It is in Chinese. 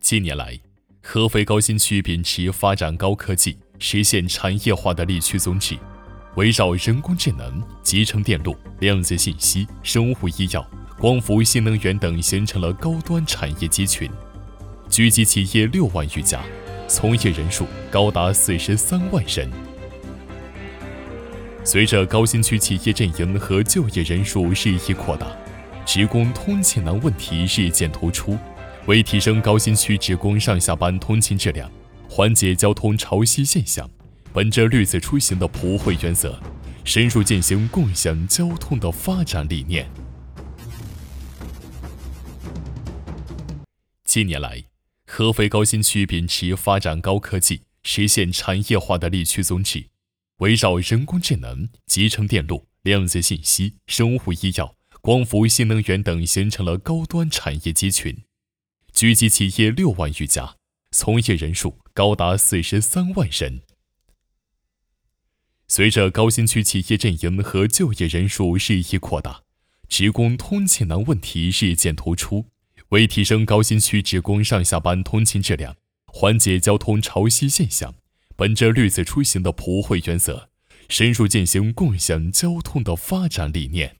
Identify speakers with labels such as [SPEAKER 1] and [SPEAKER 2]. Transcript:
[SPEAKER 1] 近年来，合肥高新区秉持发展高科技、实现产业化的立区宗旨，围绕人工智能、集成电路、量子信息、生物医药、光伏新能源等形成了高端产业集群，聚集企业6万余家，从业人数高达43万人。随着高新区企业阵营和就业人数日益扩大，职工通勤难问题日渐突出。为提升高新区职工上下班通勤质量，缓解交通潮汐现象，本着绿色出行的普惠原则，深入践行共享交通的发展理念。近年来，合肥高新区秉持发展高科技、实现产业化的立区宗旨，围绕人工智能、集成电路、量子信息、生物医药、光伏新能源等形成了高端产业集群，聚集企业6万余家，从业人数高达43万人。随着高新区企业阵营和就业人数日益扩大，职工通勤难问题日渐突出。为提升高新区职工上下班通勤质量，缓解交通潮汐现象，本着绿色出行的普惠原则，深入践行共享交通的发展理念。